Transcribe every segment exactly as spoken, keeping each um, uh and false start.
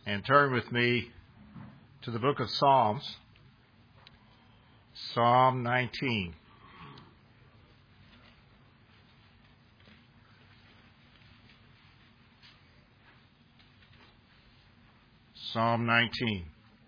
and turn with me to the book of Psalms, Psalm nineteen. Psalm nineteen.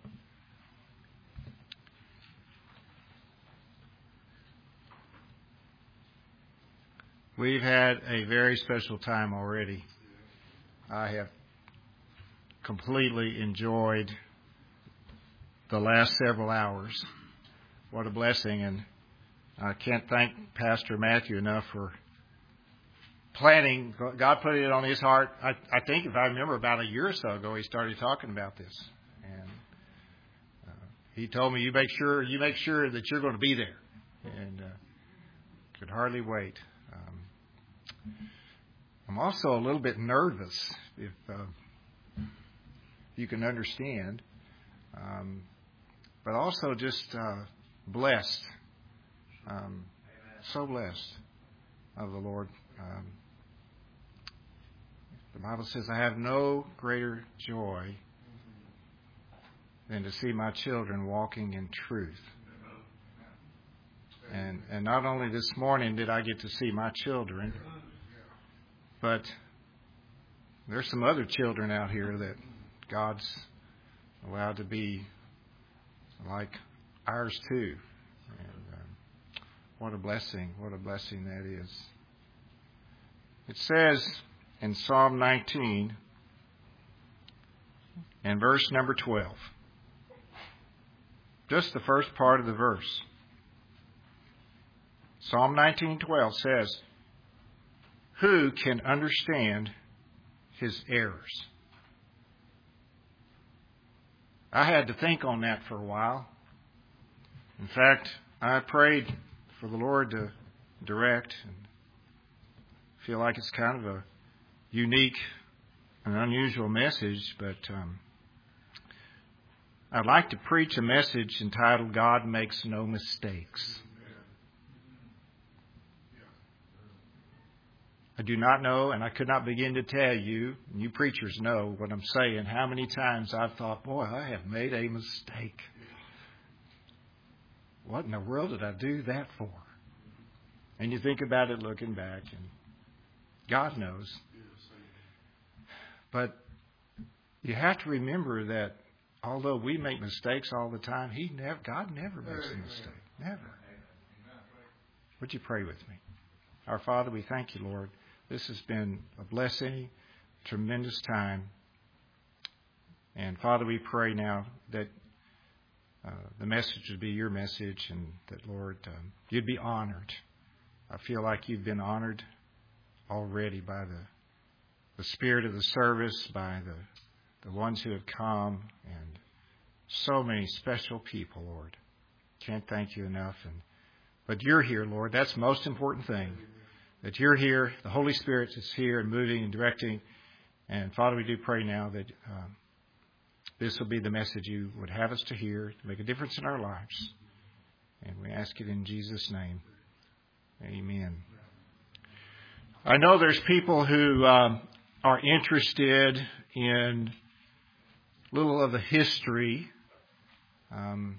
We've had a very special time already. I have completely enjoyed the last several hours. What a blessing. And I can't thank Pastor Matthew enough for planning. God put it on his heart. I, I think if I remember about a year or so ago, he started talking about this. And uh, he told me, you make sure you make sure that you're going to be there. And uh, could hardly wait. Um, I'm also a little bit nervous, if uh, you can understand, um, but also just uh, blessed, um, so blessed of the Lord. Um, the Bible says, I have no greater joy than to see my children walking in truth. And, and not only this morning did I get to see my children, but there's some other children out here that God's allowed to be like ours too. And um, what a blessing, what a blessing that is. It says in Psalm nineteen and verse number twelve, just the first part of the verse. Psalm nineteen twelve says, who can understand his errors? I had to think on that for a while. In fact, I prayed for the Lord to direct, and feel like it's kind of a unique and unusual message, but um, I'd like to preach a message entitled, God Makes No Mistakes. I do not know, and I could not begin to tell you, and you preachers know what I'm saying, how many times I've thought, boy, I have made a mistake. What in the world did I do that for? And you think about it looking back, and God knows. But you have to remember that although we make mistakes all the time, He never, God never makes a mistake. Never. Would you pray with me? Our Father, we thank you, Lord. This has been a blessing, tremendous time. And Father, we pray now that uh, the message would be your message, and that, Lord, um, you'd be honored. I feel like you've been honored already by the the spirit of the service, by the, the ones who have come, and so many special people, Lord. Can't thank you enough. And but you're here, Lord. That's the most important thing. That you're here, the Holy Spirit is here and moving and directing. And Father, we do pray now that um, this will be the message you would have us to hear, to make a difference in our lives. And we ask it in Jesus' name. Amen. I know there's people who um, are interested in a little of the history. Um,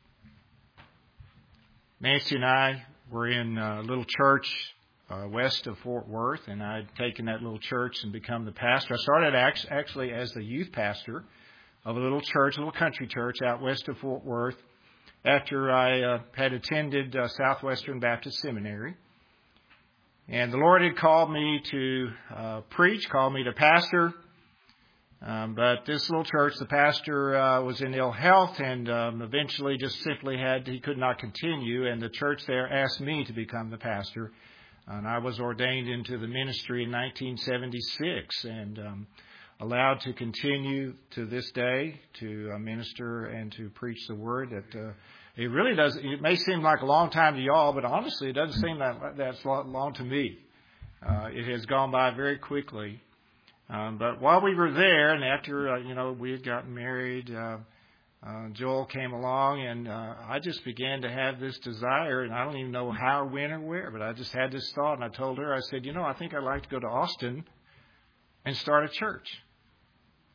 Nancy and I were in a little church Uh, west of Fort Worth, and I'd taken that little church and become the pastor. I started actually as the youth pastor of a little church, a little country church out west of Fort Worth, after I uh, had attended uh, Southwestern Baptist Seminary. And the Lord had called me to uh, preach, called me to pastor. Um, but this little church, the pastor uh, was in ill health, and um, eventually just simply had, he could not continue, and the church there asked me to become the pastor. And I was ordained into the ministry in nineteen seventy-six, and um, allowed to continue to this day to uh, minister and to preach the word. That uh, it really does. It may seem like a long time to y'all, but honestly, it doesn't seem that that's long to me. Uh, it has gone by very quickly. Um, but while we were there, and after uh, you know we had gotten married. Uh, Uh, Joel came along, and uh, I just began to have this desire, and I don't even know how, when, or where, but I just had this thought, and I told her, I said, you know, I think I'd like to go to Austin and start a church.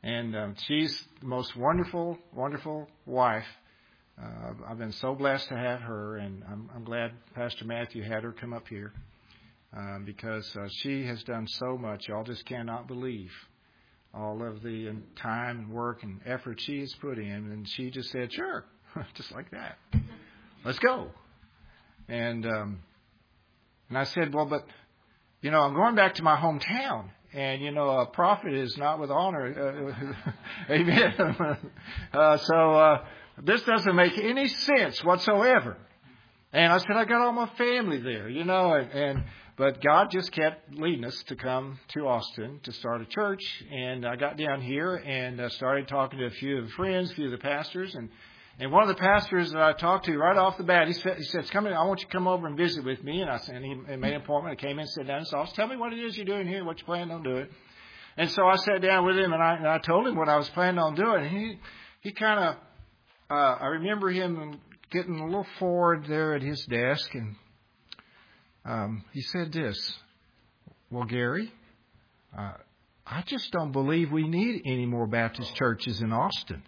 And um, she's the most wonderful, wonderful wife. Uh, I've been so blessed to have her, and I'm, I'm glad Pastor Matthew had her come up here um, because uh, she has done so much. Y'all just cannot believe all of the time and work and effort she has put in. And she just said, sure, just like that. Let's go. And um, and I said, well, but, you know, I'm going back to my hometown. And, you know, a prophet is not with honor. Uh, amen. uh, so uh, this doesn't make any sense whatsoever. And I said, I got all my family there, you know, and, and but God just kept leading us to come to Austin to start a church. And I got down here and uh, started talking to a few of the friends, a few of the pastors. And, and one of the pastors that I talked to right off the bat, he said, he said, come in, I want you to come over and visit with me. And I said, and he made an appointment. I came in, sat down in his office. Tell me what it is you're doing here, what you plan on doing. And so I sat down with him and I, and I told him what I was planning on doing. And he, he kind of, uh, I remember him getting a little forward there at his desk, and um, he said this, well, Gary, uh, I just don't believe we need any more Baptist churches in Austin.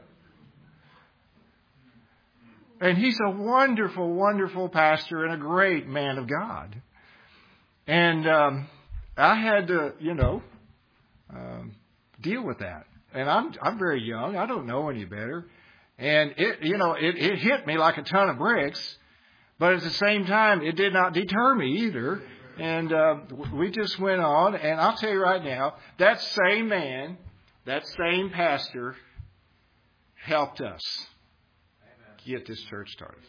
And he's a wonderful, wonderful pastor and a great man of God. And um, I had to, you know, um, deal with that. And I'm I'm very young. I don't know any better. And it, you know, it, it hit me like a ton of bricks, but at the same time, it did not deter me either. And uh, we just went on. And I'll tell you right now, that same man, that same pastor, helped us get this church started.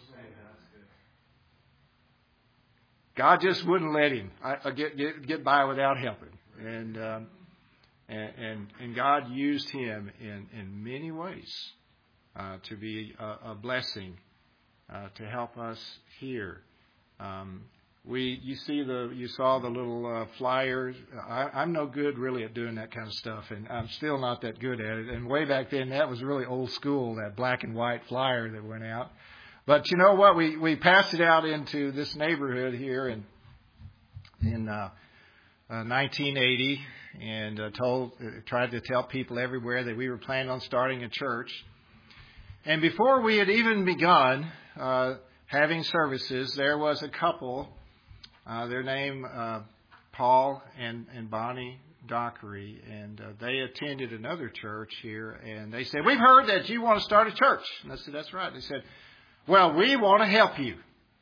God just wouldn't let him I, I get, get get by without helping, and um, and, and and God used him in in many ways. Uh, to be a, a blessing, uh, to help us here. Um, we, you see the, you saw the little uh, flyers. I, I'm no good really at doing that kind of stuff, and I'm still not that good at it. And way back then, that was really old school, that black and white flyer that went out. But you know what? We we passed it out into this neighborhood here in in uh, uh, nineteen eighty, and uh, told, uh, tried to tell people everywhere that we were planning on starting a church. And before we had even begun uh, having services, there was a couple, uh, their name uh, Paul and, and Bonnie Dockery, and uh, they attended another church here, and they said, we've heard that you want to start a church. And I said, that's right. They said, well, we want to help you.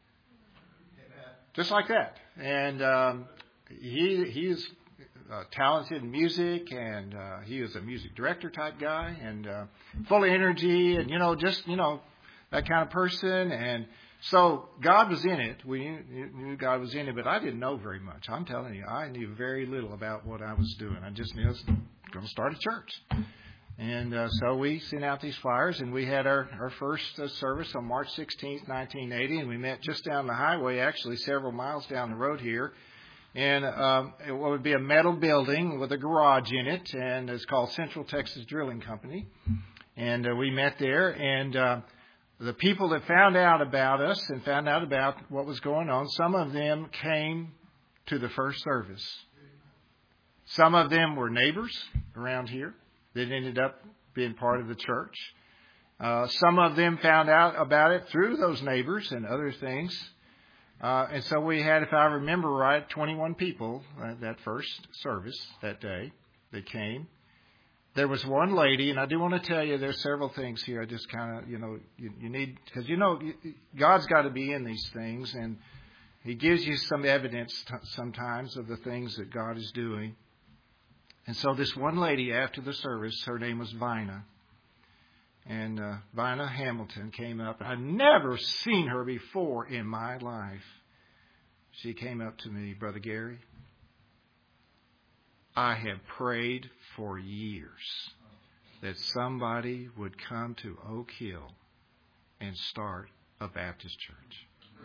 Just like that. And um, he he's Uh, talented in music, and uh, he was a music director type guy, and uh, full of energy, and you know, just you know, that kind of person. And so God was in it. We knew, knew God was in it, but I didn't know very much. I'm telling you, I knew very little about what I was doing. I just knew I was going to start a church. And uh, so we sent out these flyers, and we had our, our first uh, service on March sixteenth, nineteen eighty, and we met just down the highway, actually several miles down the road here. And um, it would be a metal building with a garage in it, and it's called Central Texas Drilling Company. And uh, we met there, and uh, the people that found out about us and found out about what was going on, some of them came to the first service. Some of them were neighbors around here that ended up being part of the church. Uh, some of them found out about it through those neighbors and other things. Uh, and so we had, if I remember right, twenty-one people at that first service that day that came. There was one lady, and I do want to tell you there's several things here. I just kind of, you know, you, you need, because, you know, God's got to be in these things, and He gives you some evidence t- sometimes of the things that God is doing. And so this one lady after the service, her name was Vina. And uh, Vina Hamilton came up. I'd never seen her before in my life. She came up to me, Brother Gary, I have prayed for years that somebody would come to Oak Hill and start a Baptist church.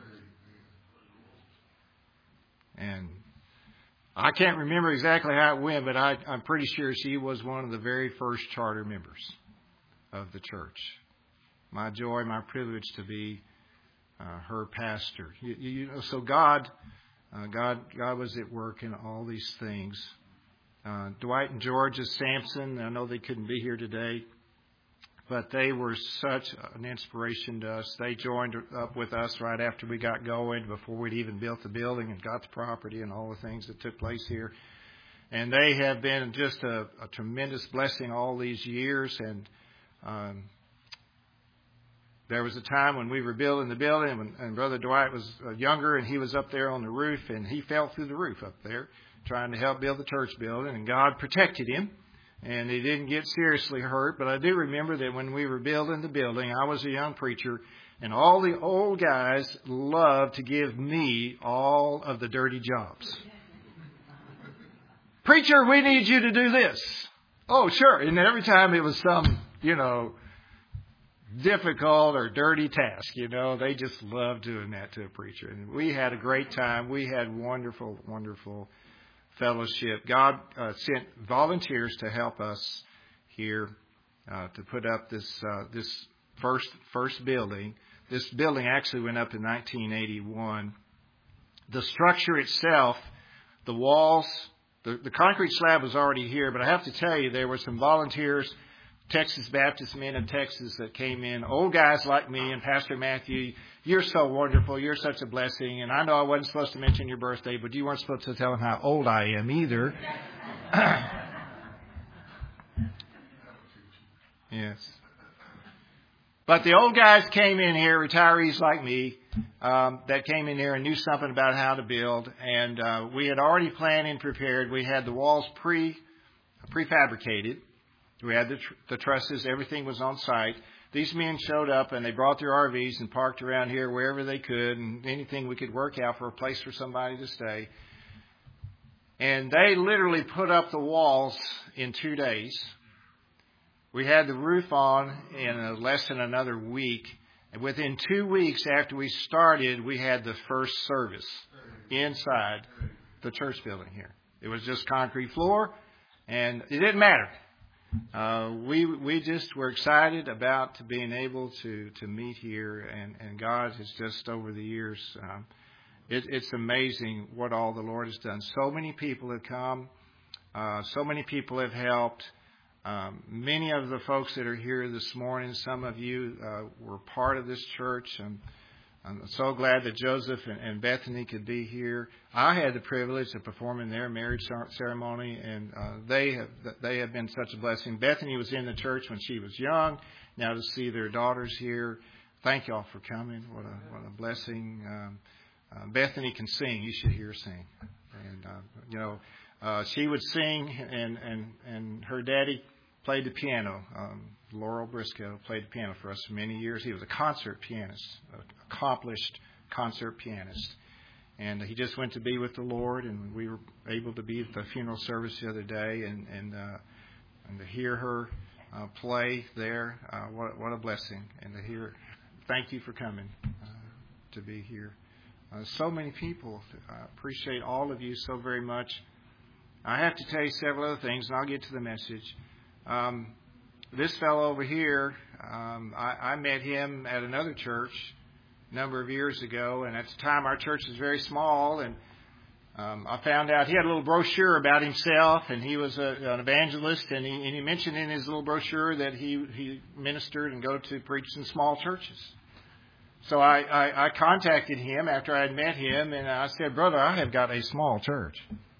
And I can't remember exactly how it went, but I, I'm pretty sure she was one of the very first charter members of the church. My joy, my privilege to be uh, her pastor. You, you know, so God, uh, God, God was at work in all these things. uh, Dwight and Georgia Sampson. I know they couldn't be here today, but they were such an inspiration to us. They joined up with us right after we got going, before we'd even built the building and got the property and all the things that took place here. And they have been just a, a tremendous blessing all these years. And um, there was a time when we were building the building, and, and Brother Dwight was uh, younger, and he was up there on the roof, and he fell through the roof up there trying to help build the church building, and God protected him, and he didn't get seriously hurt. But I do remember that when we were building the building, I was a young preacher, and all the old guys loved to give me all of the dirty jobs. Preacher, we need you to do this. Oh, sure. And every time it was some, you know, difficult or dirty task, you know, they just loved doing that to a preacher. And we had a great time. We had wonderful, wonderful fellowship. God uh, sent volunteers to help us here uh, to put up this uh, this first first building. This building actually went up in nineteen eighty-one. The structure itself, the walls, The, the concrete slab was already here, but I have to tell you, there were some volunteers, Texas Baptist men in Texas that came in, old guys like me and Pastor Matthew. You're so wonderful. You're such a blessing. And I know I wasn't supposed to mention your birthday, but you weren't supposed to tell them how old I am either. Yes. But the old guys came in here, retirees like me, um, that came in here and knew something about how to build. And uh, we had already planned and prepared. We had the walls pre prefabricated. We had the, tr- the trusses. Everything was on site. These men showed up, and they brought their R Vs and parked around here wherever they could, and anything we could work out for a place for somebody to stay. And they literally put up the walls in two days. We had the roof on in less than another week. And within two weeks after we started, we had the first service inside the church building here. It was just concrete floor, and it didn't matter. Uh, we we just were excited about being able to, to meet here, and, and God has just, over the years, um, it, it's amazing what all the Lord has done. So many people have come. Uh, so many people have helped. Um, many of the folks that are here this morning, some of you uh, were part of this church. And I'm so glad that Joseph and, and Bethany could be here. I had the privilege of performing their marriage ceremony, and uh, they have they have been such a blessing. Bethany was in the church when she was young. Now to see their daughters here, thank y'all for coming. What a what a blessing. Um, uh, Bethany can sing. You should hear her sing. And uh, you know, uh, she would sing, and and and her daddy played the piano. Um, Laurel Briscoe played the piano for us for many years. He was a concert pianist, an accomplished concert pianist. And he just went to be with the Lord, and we were able to be at the funeral service the other day, and and, uh, and to hear her uh, play there, uh, what, what a blessing. And to hear, thank you for coming uh, to be here. Uh, so many people. I appreciate all of you so very much. I have to tell you several other things, and I'll get to the message. Um, this fellow over here, um, I, I met him at another church a number of years ago, and at the time our church was very small, and um, I found out he had a little brochure about himself, and he was a, an evangelist, and he, and he mentioned in his little brochure that he, he ministered and go to preach in small churches. So I, I, I contacted him after I had met him, and I said, "Brother, I have got a small church.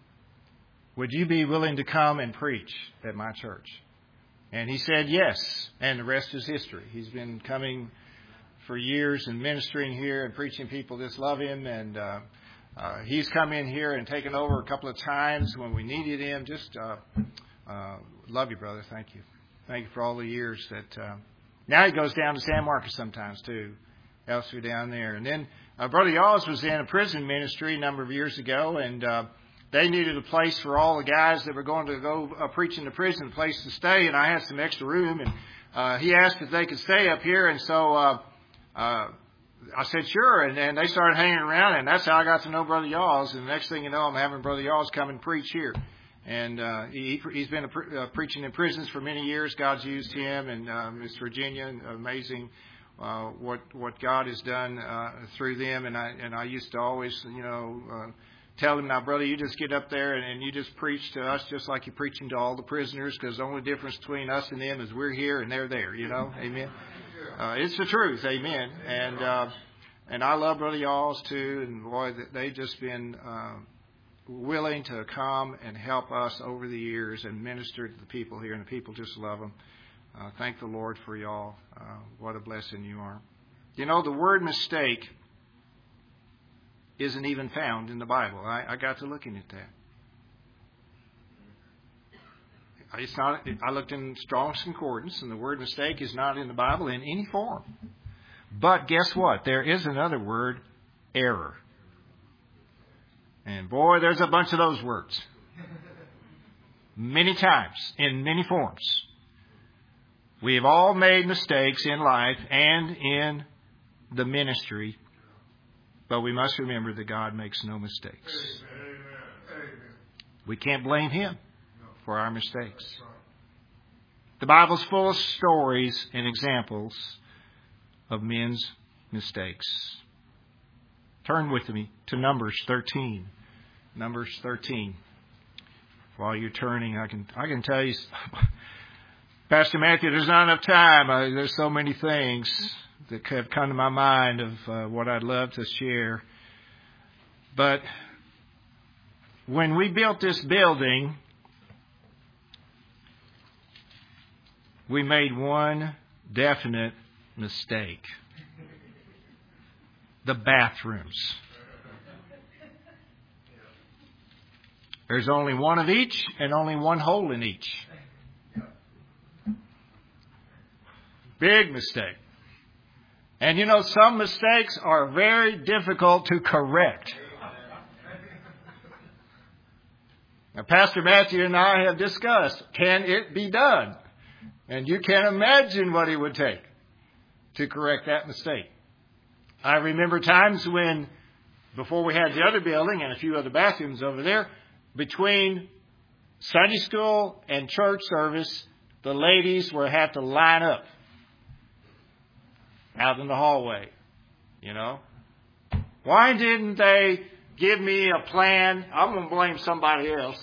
Would you be willing to come and preach at my church?" And he said yes, and the rest is history. He's been coming for years and ministering here and preaching. People just love him, and uh, uh, he's come in here and taken over a couple of times when we needed him. Just uh, uh, love you, brother. Thank you. Thank you for all the years that... Uh, now he goes down to San Marcos sometimes, too. Elsewhere down there. And then uh, Brother Yaws was in a prison ministry a number of years ago, and... Uh, They needed a place for all the guys that were going to go uh, preach in the prison, a place to stay, and I had some extra room. And uh, he asked if they could stay up here, and so uh, uh, I said sure. And, and they started hanging around, and that's how I got to know Brother Yaws. And the next thing you know, I'm having Brother Yaws come and preach here. And uh, he, he's been a pre- uh, preaching in prisons for many years. God's used him, and uh, Miss Virginia, amazing uh, what what God has done uh, through them. And I and I used to always, you know. Uh, tell him, now, brother, you just get up there and, and you just preach to us just like you're preaching to all the prisoners, because the only difference between us and them is we're here and they're there, you know. Amen. Uh, it's the truth. Amen. And uh, and I love Brother Yalls, too. And, boy, they've just been uh, willing to come and help us over the years and minister to the people here. And the people just love them. Uh, thank the Lord for y'all. Uh, what a blessing you are. You know, the word mistake isn't even found in the Bible. I, I got to looking at that. It's not. I looked in Strong's Concordance, and the word mistake is not in the Bible in any form. But guess what? There is another word, error. And boy, there's a bunch of those words. Many times, in many forms. We have all made mistakes in life and in the ministry. But we must remember that God makes no mistakes. We can't blame Him for our mistakes. The Bible's full of stories and examples of men's mistakes. Turn with me to Numbers thirteen. Numbers thirteen. While you're turning, I can I can tell you, Pastor Matthew, there's not enough time. Uh, there's so many things that have come to my mind of uh, what I'd love to share. But when we built this building, we made one definite mistake. The bathrooms. There's only one of each and only one hole in each. Big mistake. And you know, some mistakes are very difficult to correct. Now, Pastor Matthew and I have discussed, can it be done? And you can imagine what it would take to correct that mistake. I remember times when, before we had the other building and a few other bathrooms over there, between Sunday school and church service, the ladies would have to line up out in the hallway, you know. Why didn't they give me a plan? I'm going to blame somebody else.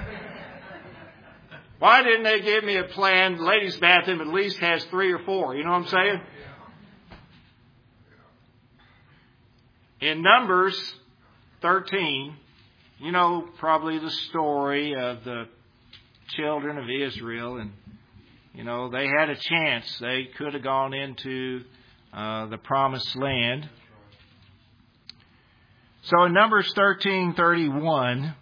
Why didn't they give me a plan? The ladies' bathroom at least has three or four. You know what I'm saying? In Numbers thirteen, you know probably the story of the children of Israel. And, you know, they had a chance. They could have gone into uh, the promised land. So in Numbers thirteen thirty-one,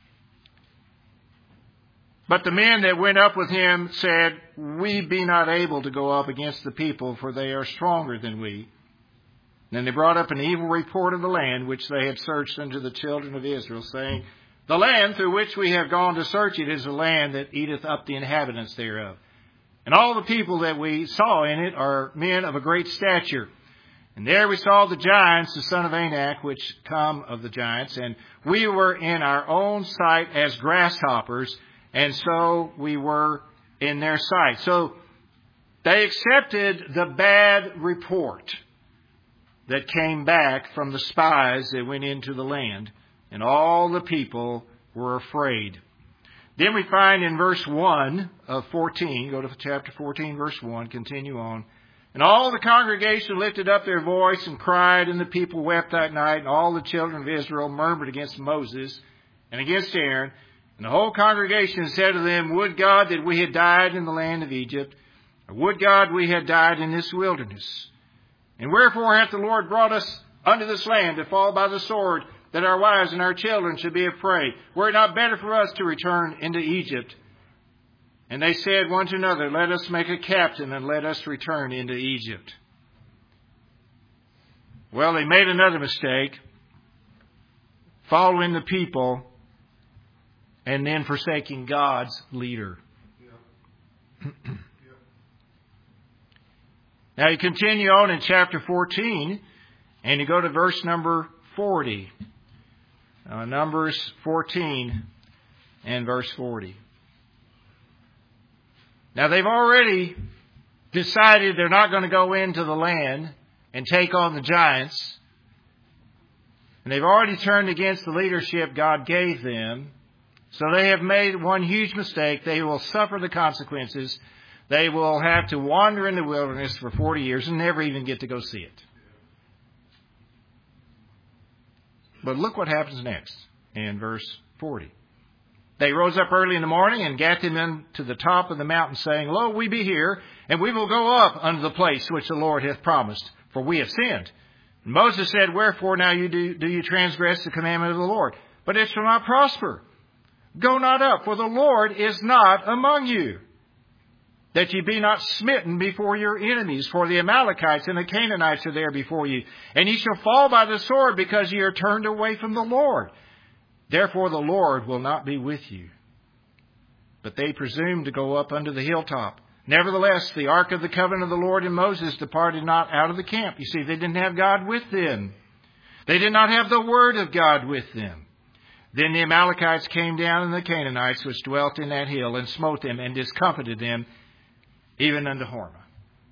but the men that went up with him said, we be not able to go up against the people, for they are stronger than we. Then they brought up an evil report of the land which they had searched unto the children of Israel, saying, the land through which we have gone to search it is a land that eateth up the inhabitants thereof. And all the people that we saw in it are men of a great stature. And there we saw the giants, the son of Anak, which come of the giants. And we were in our own sight as grasshoppers, and so we were in their sight. So they accepted the bad report that came back from the spies that went into the land. And all the people were afraid. Then we find in verse one of fourteen, go to chapter fourteen, verse one, continue on. And all the congregation lifted up their voice and cried, and the people wept that night, and all the children of Israel murmured against Moses and against Aaron. And the whole congregation said to them, would God that we had died in the land of Egypt, or would God we had died in this wilderness. And wherefore hath the Lord brought us unto this land to fall by the sword, that our wives and our children should be a prey? Were it not better for us to return into Egypt? And they said one to another, let us make a captain and let us return into Egypt. Well, they made another mistake, following the people and then forsaking God's leader. Yeah. Yeah. Now you continue on in chapter fourteen and you go to verse number forty. Uh, Numbers fourteen and verse forty. Now they've already decided they're not going to go into the land and take on the giants. And they've already turned against the leadership God gave them. So they have made one huge mistake. They will suffer the consequences. They will have to wander in the wilderness for forty years and never even get to go see it. But look what happens next in verse forty. They rose up early in the morning and gat them into the top of the mountain, saying, Lo, we be here, and we will go up unto the place which the Lord hath promised, for we have sinned. And Moses said, Wherefore now you do, do you transgress the commandment of the Lord? But it shall not prosper. Go not up, for the Lord is not among you, that ye be not smitten before your enemies, for the Amalekites and the Canaanites are there before you. And ye shall fall by the sword, because ye are turned away from the Lord. Therefore the Lord will not be with you. But they presumed to go up unto the hilltop. Nevertheless, the ark of the covenant of the Lord and Moses departed not out of the camp. You see, they didn't have God with them. They did not have the word of God with them. Then the Amalekites came down, and the Canaanites which dwelt in that hill, and smote them, and discomfited them, even unto Hormah.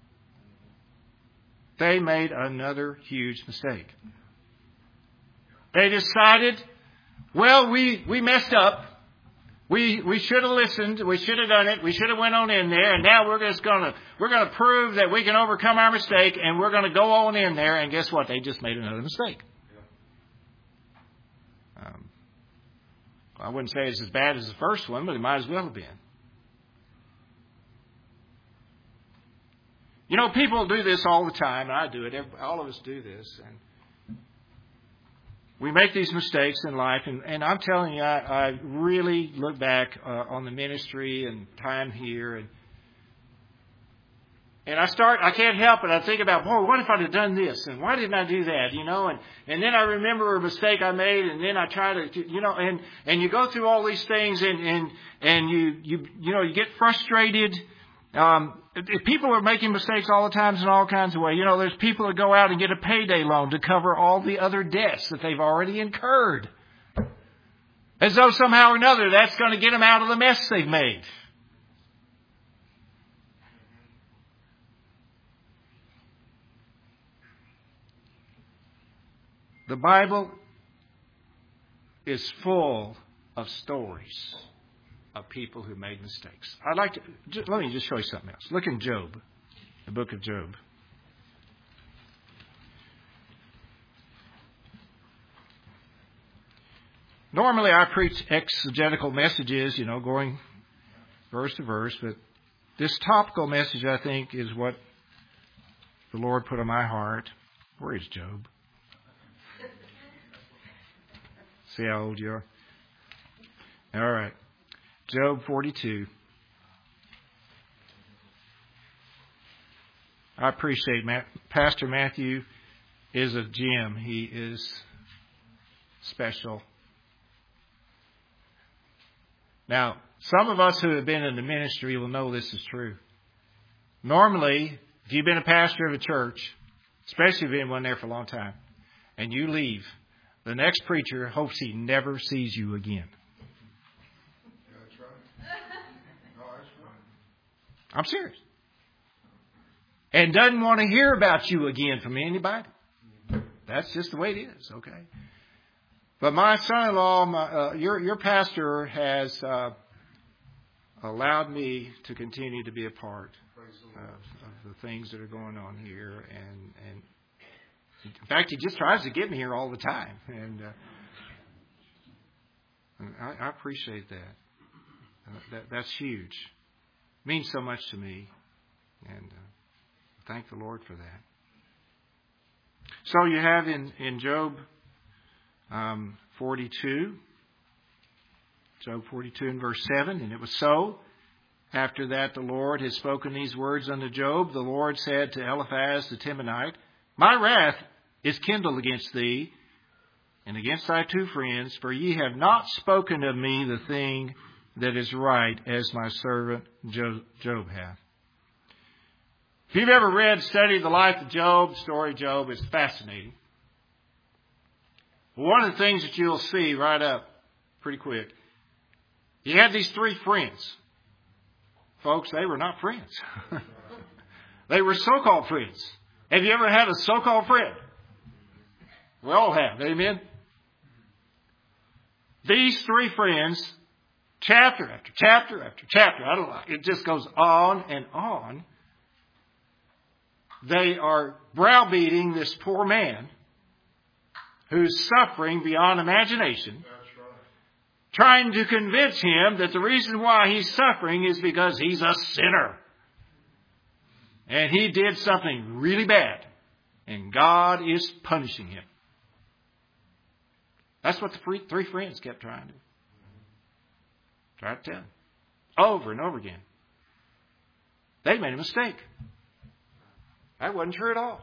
They made another huge mistake. They decided, well, we, we messed up. We we should have listened. We should have done it. We should have went on in there. And now we're just gonna we're gonna prove that we can overcome our mistake, and we're gonna go on in there. And guess what? They just made another mistake. Um, I wouldn't say it's as bad as the first one, but it might as well have been. You know, people do this all the time, and I do it. All of us do this, and we make these mistakes in life, and, and I'm telling you, I, I really look back uh, on the ministry and time here, and and I start, I can't help it. I think about, boy, what if I'd have done this, and why didn't I do that, you know? And and then I remember a mistake I made, and then I try to, you know, and and you go through all these things, and and and you you you know you get frustrated. Um, people are making mistakes all the time in all kinds of ways. You know, there's people that go out and get a payday loan to cover all the other debts that they've already incurred. As though somehow or another that's going to get them out of the mess they've made. The Bible is full of stories of people who made mistakes. I'd like to, just, let me just show you something else. Look in Job, the book of Job. Normally I preach exegetical messages, you know, going verse to verse, but this topical message, I think, is what the Lord put on my heart. Where is Job? See how old you are? All right. Job forty-two. I appreciate Matt. Pastor Matthew is a gem. He is special. Now, some of us who have been in the ministry will know this is true. Normally, if you've been a pastor of a church, especially if you've been one there for a long time, and you leave, the next preacher hopes he never sees you again. I'm serious. And doesn't want to hear about you again from anybody. That's just the way it is, okay? But my son-in-law, my, uh, your your pastor, has uh, allowed me to continue to be a part of, of the things that are going on here. And, and in fact, he just tries to get me here all the time. And, uh, and I, I appreciate that. Uh, that. That's huge. Means so much to me, and uh, thank the Lord for that. So you have in, in Job um, forty-two, Job forty-two and verse seven, and it was so, after that the Lord had spoken these words unto Job, the Lord said to Eliphaz the Temanite, My wrath is kindled against thee, and against thy two friends, for ye have not spoken of me the thing that is right, as my servant Job hath. If you've ever read, studied the life of Job, the story of Job, it's fascinating. One of the things that you'll see right up pretty quick, he had these three friends. Folks, they were not friends. They were so-called friends. Have you ever had a so-called friend? We all have, amen? These three friends, chapter after chapter after chapter, I don't know, it just goes on and on. They are browbeating this poor man who's suffering beyond imagination, trying to convince him that the reason why he's suffering is because he's a sinner. And he did something really bad. And God is punishing him. That's what the three, three friends kept trying to do. Try to tell him. Over and over again. They made a mistake. That wasn't true at all.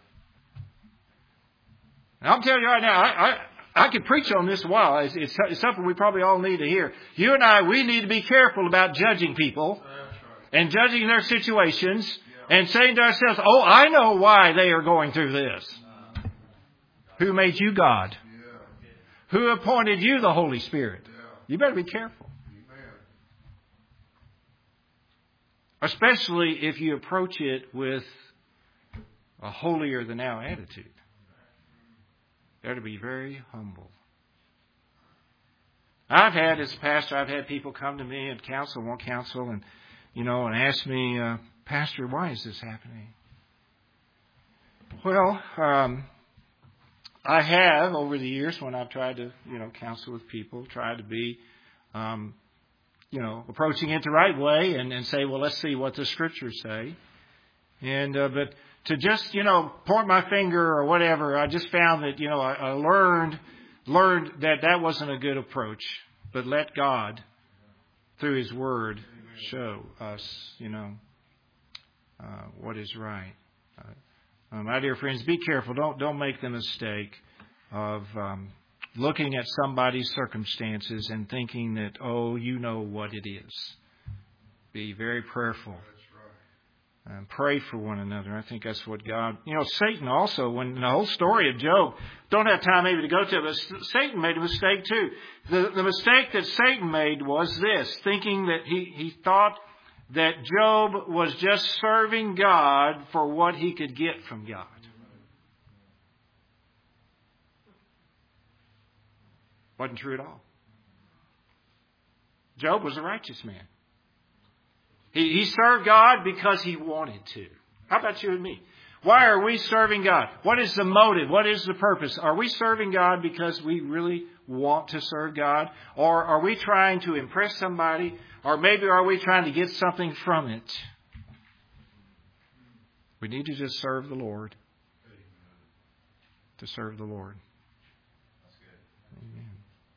And I'm telling you right now, I, I, I could preach on this a while. It's, it's, it's something we probably all need to hear. You and I, we need to be careful about judging people and judging their situations and saying to ourselves, oh, I know why they are going through this. Who made you God? Who appointed you the Holy Spirit? You better be careful. Especially if you approach it with a holier than thou attitude. Better to be very humble. I've had, as a pastor, I've had people come to me and counsel, want counsel, and, you know, and ask me, uh, Pastor, why is this happening? Well, um, I have, over the years, when I've tried to, you know, counsel with people, tried to be, um, you know, approaching it the right way and, and say, well, let's see what the Scriptures say. And, uh, but to just, you know, point my finger or whatever, I just found that, you know, I, I learned, learned that that wasn't a good approach. But let God, through His Word, show us, you know, uh, what is right. Uh, uh, my dear friends, be careful. Don't, don't make the mistake of, um, looking at somebody's circumstances and thinking that, oh, you know what it is. Be very prayerful. And pray for one another. I think that's what God... You know, Satan also, when the whole story of Job, don't have time maybe to go to it, but Satan made a mistake too. The, the mistake that Satan made was this, thinking that he, he thought that Job was just serving God for what he could get from God. Wasn't true at all. Job was a righteous man. He, he served God because he wanted to. How about you and me? Why are we serving God? What is the motive? What is the purpose? Are we serving God because we really want to serve God? Or are we trying to impress somebody? Or maybe are we trying to get something from it? We need to just serve the Lord. To serve the Lord. Amen.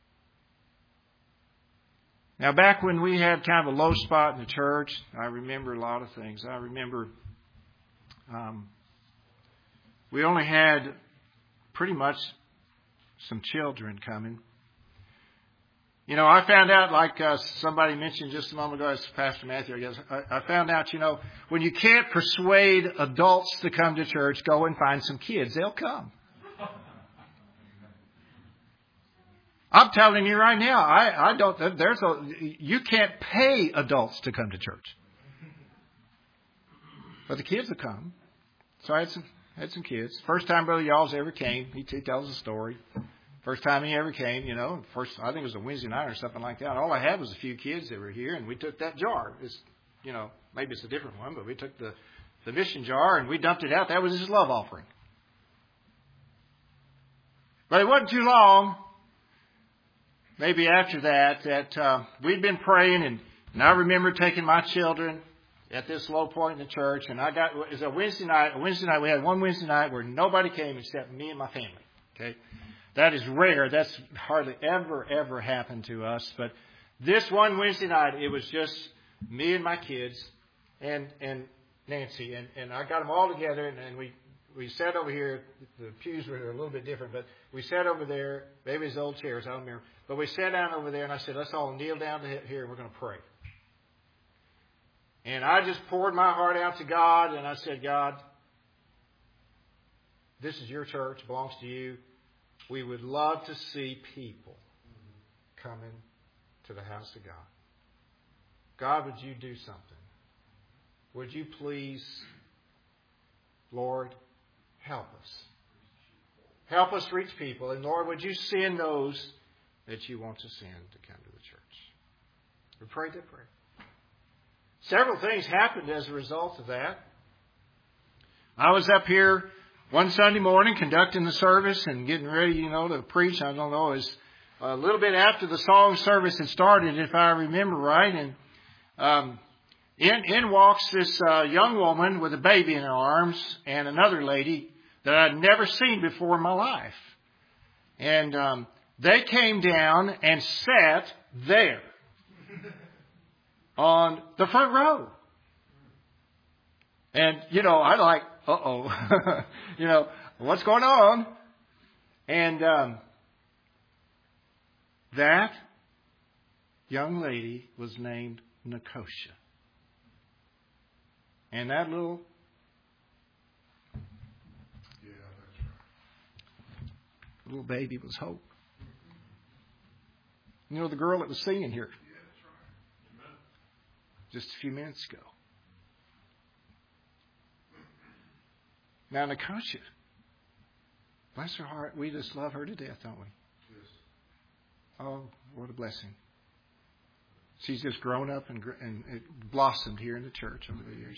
Now, back when we had kind of a low spot in the church, I remember a lot of things. I remember um, we only had pretty much some children coming. You know, I found out, like uh, somebody mentioned just a moment ago, as Pastor Matthew, I guess, I, I found out, you know, when you can't persuade adults to come to church, go and find some kids. They'll come. I'm telling you right now, I, I don't, there's a, you can't pay adults to come to church. But the kids will come. So I had some, had some kids. First time Brother Yalls ever came, he, he tells a story. First time he ever came, you know, first, I think it was a Wednesday night or something like that. All I had was a few kids that were here, and we took that jar. It's, you know, maybe it's a different one, but we took the, the mission jar and we dumped it out. That was his love offering. But it wasn't too long. Maybe after that, that uh, we'd been praying, and, and I remember taking my children at this low point in the church, and I got, it was a Wednesday night, a Wednesday night, we had one Wednesday night where nobody came except me and my family, okay? That is rare. That's hardly ever, ever happened to us, but this one Wednesday night, it was just me and my kids and, and Nancy, and, and I got them all together, and, and we, we sat over here. The pews were a little bit different, but we sat over there. Maybe it's old chairs, I don't remember. But we sat down over there, and I said, let's all kneel down here, and we're going to pray. And I just poured my heart out to God, and I said, God, this is your church, it belongs to you. We would love to see people coming to the house of God. God, would you do something? Would you please, Lord, help us? Help us reach people. And Lord, would you send those that you want to send to come to the church. We prayed that prayer. Several things happened as a result of that. I was up here one Sunday morning conducting the service and getting ready, you know, to preach. I don't know, it was a little bit after the song service had started, if I remember right. And um, in, in walks this uh, young woman with a baby in her arms and another lady that I'd never seen before in my life. And um, they came down and sat there on the front row. And, you know, I like, uh-oh, you know, what's going on? And um, that young lady was named Nicosia. And that little yeah, that's right. little baby was Hope. You know, the girl that was singing here yeah, that's right. Amen. Just a few minutes ago. Now, Nicosia, bless her heart, we just love her to death, don't we? Yes. Oh, what a blessing. She's just grown up and, and blossomed here in the church over the years.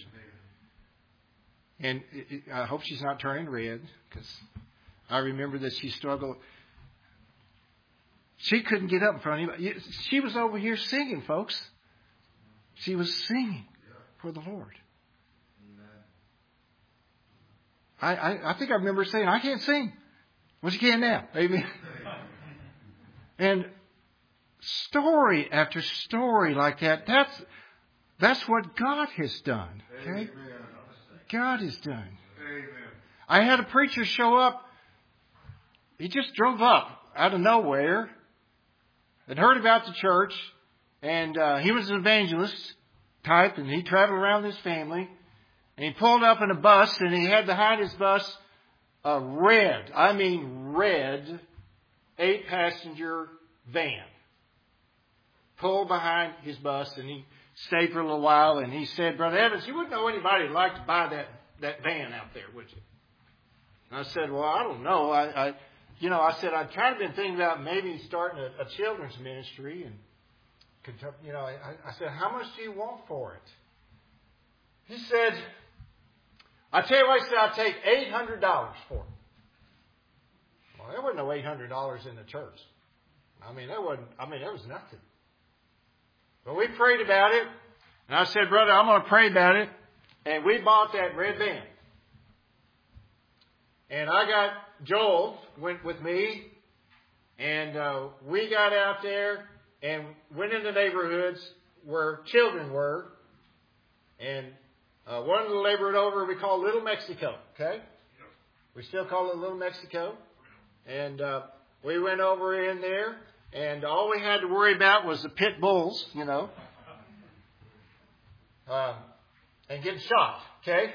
And it, it, I hope she's not turning red, because I remember that she struggled. She couldn't get up in front of anybody. She was over here singing, folks. She was singing for the Lord. I, I, I think I remember saying, I can't sing. Well, you can now. Amen. And story after story like that, that's that's what God has done. Okay? Amen. God has done. Amen. I had a preacher show up. He just drove up out of nowhere and heard about the church. And uh, he was an evangelist type, and he traveled around with his family. And he pulled up in a bus, and he had behind his bus a red, I mean red, eight-passenger van. Pulled behind his bus, and he stayed for a little while, and he said, Brother Evans, you wouldn't know anybody who'd like to buy that, that van out there, would you? And I said, well, I don't know. I, I you know, I said, I'd kind of been thinking about maybe starting a, a children's ministry. And, you know, I, I said, how much do you want for it? He said, I tell you what, he said, I'll take eight hundred dollars for it. Well, there wasn't no eight hundred dollars in the church. I mean, there wasn't, I mean, there was nothing. But we prayed about it. And I said, brother, I'm going to pray about it. And we bought that red van. And I got Joel went with me. And uh, we got out there and went into neighborhoods where children were. And Uh, one little neighborhood over we call Little Mexico, okay? We still call it Little Mexico. And uh, we went over in there, and all we had to worry about was the pit bulls, you know, uh, and getting shot, okay?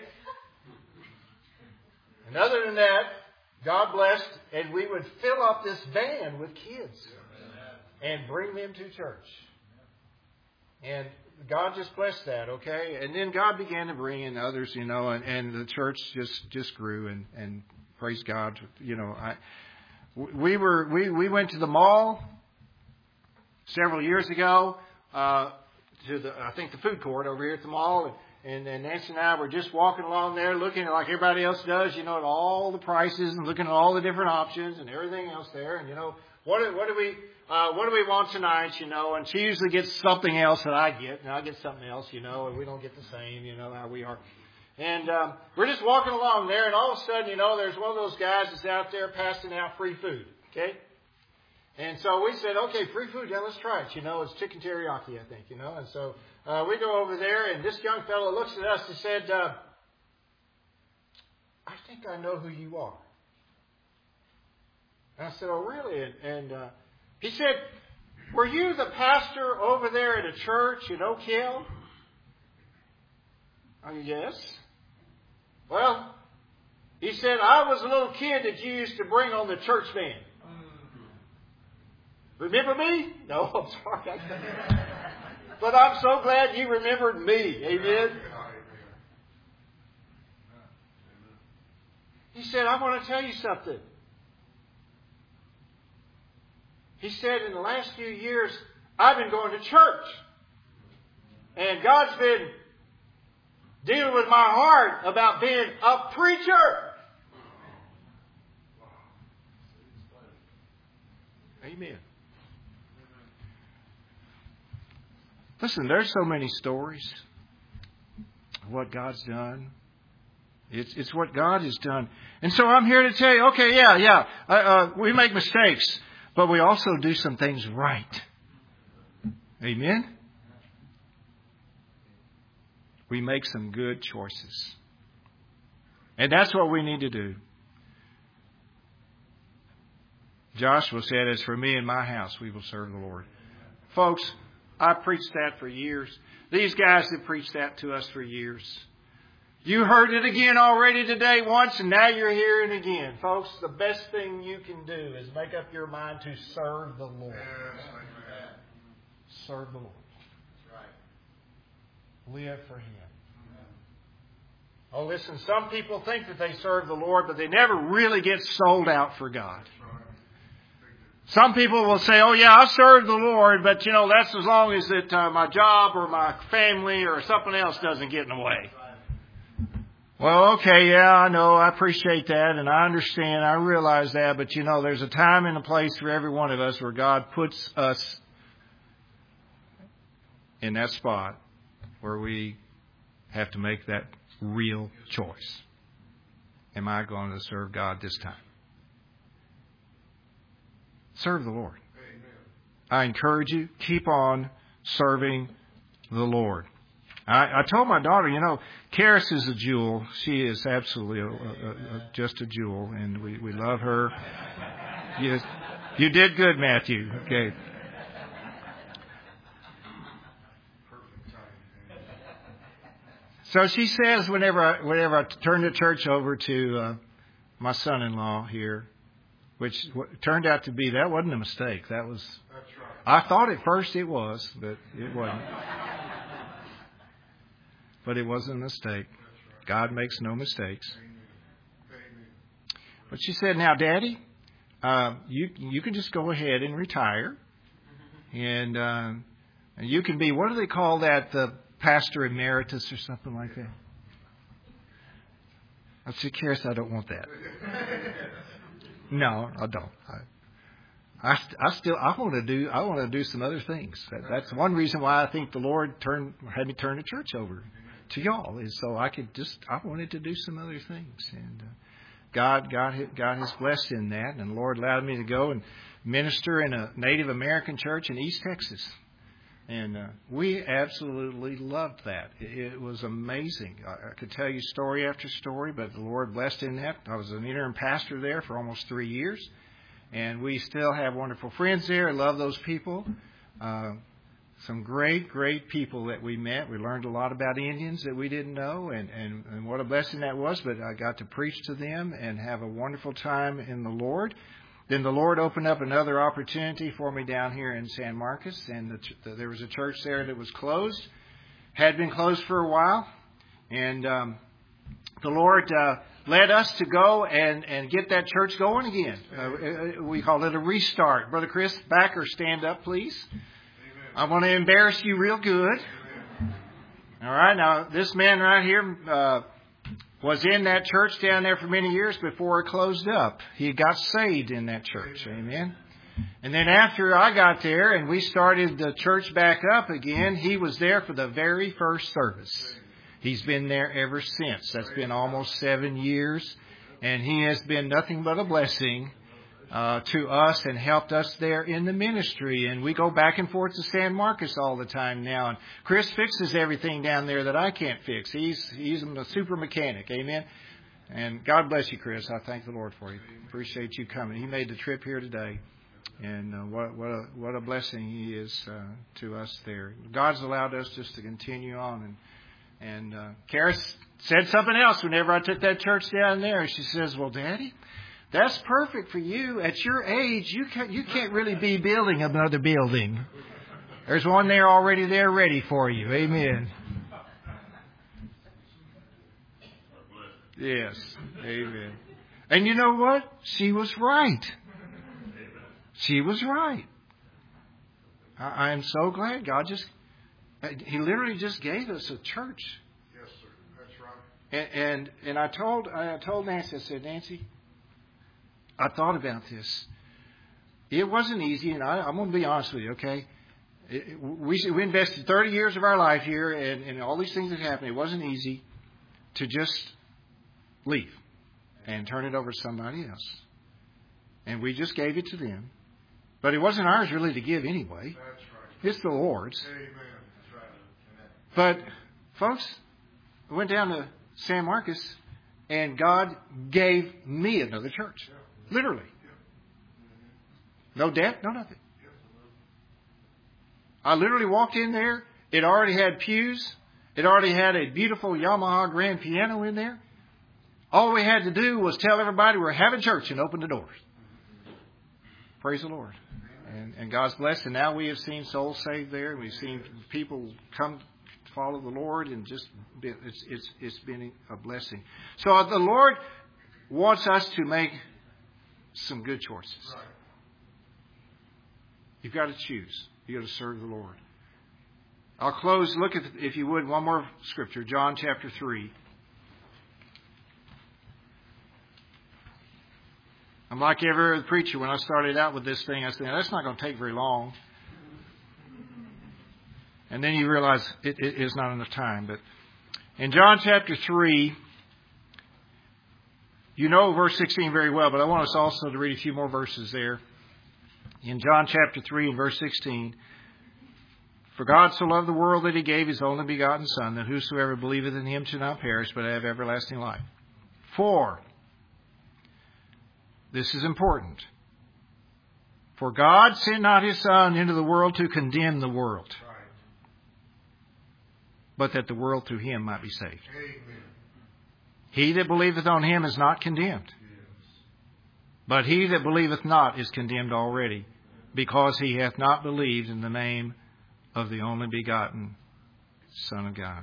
And other than that, God blessed, and we would fill up this van with kids and bring them to church. And God just blessed that, okay? And then God began to bring in others, you know, and, and the church just, just grew, and, and praise God, you know. I we were we, we went to the mall several years ago, uh, to the I think the food court over here at the mall, and, and Nancy and I were just walking along there, looking at like everybody else does, you know, at all the prices and looking at all the different options and everything else there, and you know, what what do we Uh, what do we want tonight, you know? And she usually gets something else that I get, and I get something else, you know, and we don't get the same, you know, how we are. And um, we're just walking along there, and all of a sudden, you know, there's one of those guys that's out there passing out free food, okay? And so we said, okay, free food, yeah, let's try it, you know. It's chicken teriyaki, I think, you know. And so uh, we go over there, and this young fellow looks at us and said, uh, I think I know who you are. And I said, oh, really? And... and uh, He said, were you the pastor over there at a church in Oak Hill? Oh, yes. Well, he said, I was a little kid that you used to bring on the church van. Remember me? No, I'm sorry. But I'm so glad you remembered me. Amen. He said, I want to tell you something. He said, in the last few years, I've been going to church. And God's been dealing with my heart about being a preacher. Amen. Listen, there's so many stories of what God's done. It's it's what God has done. And so I'm here to tell you, okay, yeah, yeah, uh, uh, we make mistakes, but we also do some things right. Amen? We make some good choices. And that's what we need to do. Joshua said, as for me and my house, we will serve the Lord. Folks, I preached that for years. These guys have preached that to us for years. You heard it again already today once, and now you're hearing it again. Folks, the best thing you can do is make up your mind to serve the Lord. Serve the Lord. Live for Him. Oh, listen, some people think that they serve the Lord, but they never really get sold out for God. Some people will say, oh yeah, I serve the Lord, but you know, that's as long as that uh, my job or my family or something else doesn't get in the way. Well, okay, yeah, I know, I appreciate that, and I understand, I realize that, but you know, there's a time and a place for every one of us where God puts us in that spot where we have to make that real choice. Am I going to serve God this time? Serve the Lord. I encourage you, keep on serving the Lord. I, I told my daughter, you know, Karis is a jewel. She is absolutely a, a, a, just a jewel, and we, we love her. You, you did good, Matthew. Okay. So she says whenever I, whenever I turn the church over to uh, my son-in-law here, which turned out to be, that wasn't a mistake. That was, I thought at first it was, but it wasn't. But it wasn't a mistake. God makes no mistakes. But she said, now, Daddy, uh, you you can just go ahead and retire. And, uh, and you can be, what do they call that, the pastor emeritus or something like that? I said, Karis, I don't want that. No, I don't. I, I, I still, I want to do, I want to do some other things. That, that's one reason why I think the Lord turned, had me turn the church over to y'all, is so I could just, I wanted to do some other things. And uh, God, God, God has blessed in that, and the Lord allowed me to go and minister in a Native American church in East Texas. And uh, we absolutely loved that. It, it was amazing. I, I could tell you story after story, but the Lord blessed in that. I was an interim pastor there for almost three years. And we still have wonderful friends there. I love those people. Uh, some great, great people that we met. We learned a lot about Indians that we didn't know, and, and, and what a blessing that was. But I got to preach to them and have a wonderful time in the Lord. Then the Lord opened up another opportunity for me down here in San Marcos, and the, the, there was a church there that was closed, had been closed for a while, and um, the Lord uh, led us to go and, and get that church going again. Uh, we call it a restart. Brother Chris Backer, stand up, please. Amen. I want to embarrass you real good. Amen. All right, now this man right here Uh, was in that church down there for many years before it closed up. He got saved in that church. Amen. And then after I got there and we started the church back up again, he was there for the very first service. He's been there ever since. That's been almost seven years. And he has been nothing but a blessing uh, to us and helped us there in the ministry. And we go back and forth to San Marcos all the time now. And Chris fixes everything down there that I can't fix. He's he's a super mechanic. Amen. And God bless you, Chris. I thank the Lord for you. Appreciate you coming. He made the trip here today. And uh, what what a, what a blessing he is uh, to us there. God's allowed us just to continue on. And and uh, Karis said something else whenever I took that church down there. She says, well, Daddy, that's perfect for you. At your age, you can't, you can't really be building another building. There's one there already there ready for you. Amen. Yes. Amen. And you know what? She was right. She was right. I, I am so glad God just, He literally just gave us a church. Yes, sir. That's right. And and, and I told I told Nancy, I said, Nancy, I thought about this. It wasn't easy, and I, I'm going to be honest with you, okay? It, we, we invested thirty years of our life here, and, and all these things that happened. It wasn't easy to just leave and turn it over to somebody else. And we just gave it to them. But it wasn't ours really to give anyway. That's right. It's the Lord's. Amen. That's right. But, folks, I went down to San Marcos, and God gave me another church. Literally. No debt, no nothing. I literally walked in there. It already had pews. It already had a beautiful Yamaha grand piano in there. All we had to do was tell everybody we're having church and open the doors. Praise the Lord. And, and God's blessed. And now we have seen souls saved there. We've seen people come to follow the Lord, and just it's it's it's been a blessing. So the Lord wants us to make some good choices. You've got to choose. You've got to serve the Lord. I'll close. Look at, if you would, one more scripture. John chapter three. I'm like every other preacher. When I started out with this thing, I said, that's not going to take very long. And then you realize it, it is not enough time. But in John chapter three, you know verse sixteen very well, but I want us also to read a few more verses there. In John chapter three and verse sixteen, for God so loved the world that He gave His only begotten Son, that whosoever believeth in Him should not perish, but have everlasting life. For, this is important, for God sent not His Son into the world to condemn the world, but that the world through Him might be saved. Amen. He that believeth on Him is not condemned. But he that believeth not is condemned already, because he hath not believed in the name of the only begotten Son of God.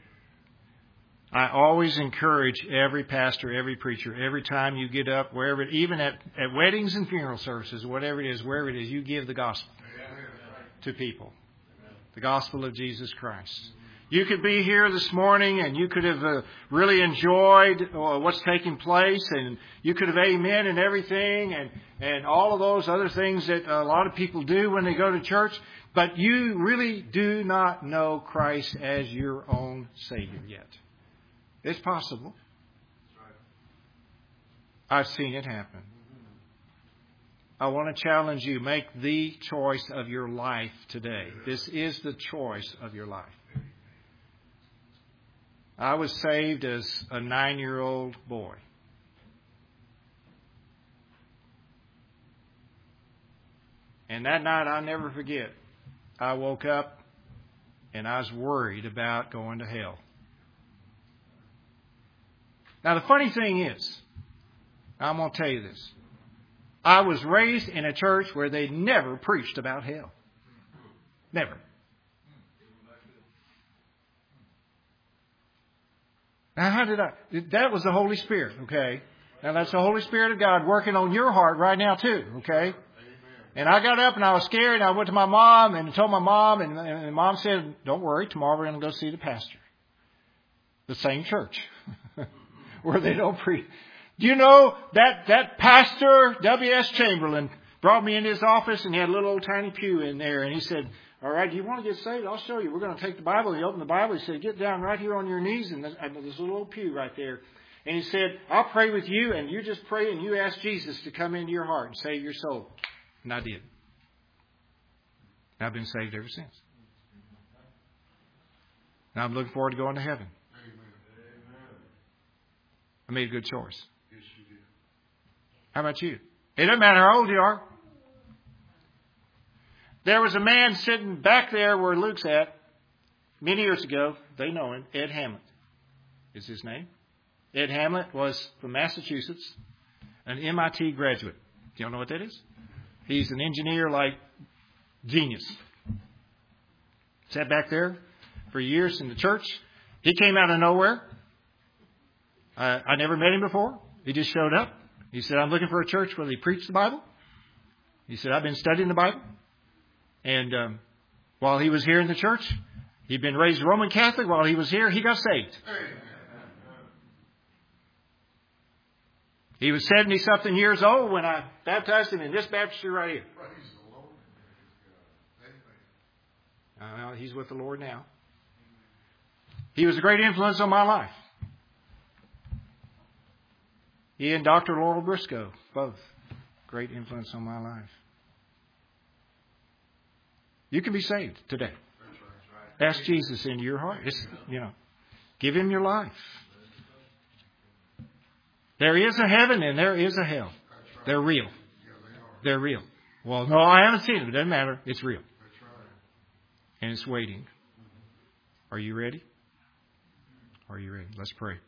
I always encourage every pastor, every preacher, every time you get up, wherever, even at, at weddings and funeral services, whatever it is, wherever it is, you give the gospel to people. The gospel of Jesus Christ. You could be here this morning and you could have uh, really enjoyed uh, what's taking place, and you could have amen and everything and, and all of those other things that a lot of people do when they go to church. But you really do not know Christ as your own Savior yet. It's possible. I've seen it happen. I want to challenge you. Make the choice of your life today. This is the choice of your life. I was saved as a nine-year-old boy. And that night, I'll never forget, I woke up and I was worried about going to hell. Now, the funny thing is, I'm going to tell you this. I was raised in a church where they never preached about hell. Never. Now, how did I? That was the Holy Spirit, okay? Now, that's the Holy Spirit of God working on your heart right now, too, okay? And I got up and I was scared, and I went to my mom and told my mom, and, and mom said, don't worry, tomorrow we're going to go see the pastor. The same church where they don't preach. Do you know that, that pastor, W S Chamberlain, brought me into his office, and he had a little old tiny pew in there, and he said, all right, do you want to get saved? I'll show you. We're going to take the Bible. He opened the Bible. He said, get down right here on your knees, and there's a little old pew right there. And he said, I'll pray with you, and you just pray, and you ask Jesus to come into your heart and save your soul. And I did. And I've been saved ever since. And I'm looking forward to going to heaven. I made a good choice. Yes, you did. How about you? It doesn't matter how old you are. There was a man sitting back there where Luke's at many years ago. They know him. Ed Hamlet is his name. Ed Hamlet was from Massachusetts, an M I T graduate. Do you know what that is? He's an engineer like genius. Sat back there for years in the church. He came out of nowhere. Uh, I never met him before. He just showed up. He said, I'm looking for a church where they preach the Bible. He said, I've been studying the Bible. And um, while he was here in the church, he'd been raised Roman Catholic. While he was here, he got saved. He was seventy-something years old when I baptized him in this baptistry right here. Uh, well, he's with the Lord now. He was a great influence on my life. He and Doctor Laurel Briscoe, both great influence on my life. You can be saved today. Ask Jesus into your heart. It's, you know, give Him your life. There is a heaven and there is a hell. They're real. They're real. Well, no, I haven't seen it. It doesn't matter. It's real. And it's waiting. Are you ready? Are you ready? Let's pray.